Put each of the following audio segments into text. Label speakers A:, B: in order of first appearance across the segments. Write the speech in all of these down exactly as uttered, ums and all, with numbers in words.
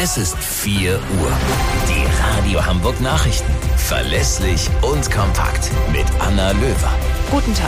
A: Es ist vier Uhr. Die Radio Hamburg Nachrichten. Verlässlich und kompakt. Mit Anna Löwer.
B: Guten Tag.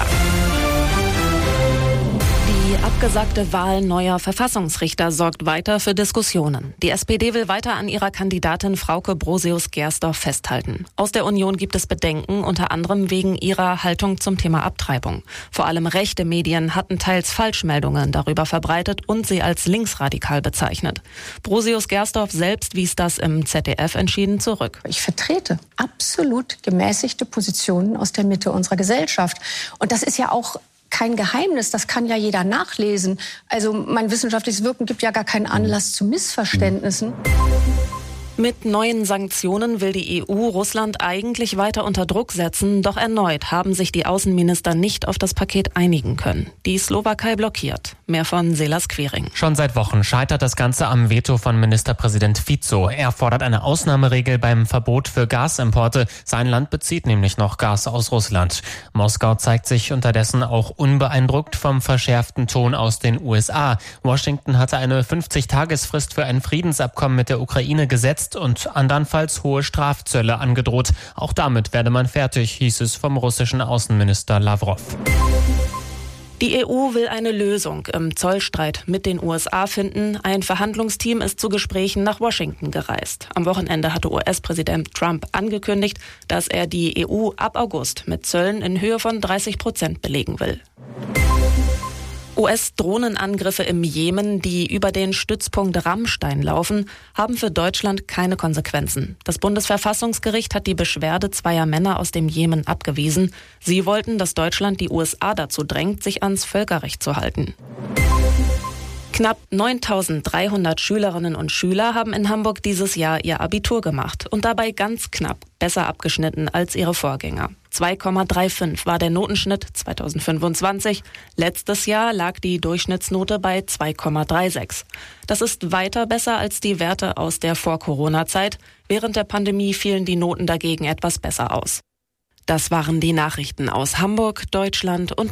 B: Die abgesagte Wahl neuer Verfassungsrichter sorgt weiter für Diskussionen. Die S P D will weiter an ihrer Kandidatin Frauke Brosius-Gersdorf festhalten. Aus der Union gibt es Bedenken, unter anderem wegen ihrer Haltung zum Thema Abtreibung. Vor allem rechte Medien hatten teils Falschmeldungen darüber verbreitet und sie als linksradikal bezeichnet. Brosius-Gersdorf selbst wies das im Z D F entschieden zurück.
C: Ich vertrete absolut gemäßigte Positionen aus der Mitte unserer Gesellschaft. Und das ist ja auch kein Geheimnis, das kann ja jeder nachlesen. Also mein wissenschaftliches Wirken gibt ja gar keinen Anlass zu Missverständnissen.
B: Mit neuen Sanktionen will die E U Russland eigentlich weiter unter Druck setzen, doch erneut haben sich die Außenminister nicht auf das Paket einigen können. Die Slowakei blockiert. Mehr von Selas Quering.
D: Schon seit Wochen scheitert das Ganze am Veto von Ministerpräsident Fico. Er fordert eine Ausnahmeregel beim Verbot für Gasimporte. Sein Land bezieht nämlich noch Gas aus Russland. Moskau zeigt sich unterdessen auch unbeeindruckt vom verschärften Ton aus den U S A. Washington hatte eine fünfzig-Tagesfrist für ein Friedensabkommen mit der Ukraine gesetzt und andernfalls hohe Strafzölle angedroht. Auch damit werde man fertig, hieß es vom russischen Außenminister Lavrov.
B: Die E U will eine Lösung im Zollstreit mit den U S A finden. Ein Verhandlungsteam ist zu Gesprächen nach Washington gereist. Am Wochenende hatte U S-Präsident Trump angekündigt, dass er die E U ab August mit Zöllen in Höhe von dreißig Prozent belegen will. U S-Drohnenangriffe im Jemen, die über den Stützpunkt Ramstein laufen, haben für Deutschland keine Konsequenzen. Das Bundesverfassungsgericht hat die Beschwerde zweier Männer aus dem Jemen abgewiesen. Sie wollten, dass Deutschland die U S A dazu drängt, sich ans Völkerrecht zu halten. Knapp neuntausenddreihundert Schülerinnen und Schüler haben in Hamburg dieses Jahr ihr Abitur gemacht und dabei ganz knapp besser abgeschnitten als ihre Vorgänger. zwei Komma fünfunddreißig war der Notenschnitt zweitausendfünfundzwanzig. Letztes Jahr lag die Durchschnittsnote bei zwei Komma sechsunddreißig. Das ist weiter besser als die Werte aus der Vor-Corona-Zeit. Während der Pandemie fielen die Noten dagegen etwas besser aus. Das waren die Nachrichten aus Hamburg, Deutschland und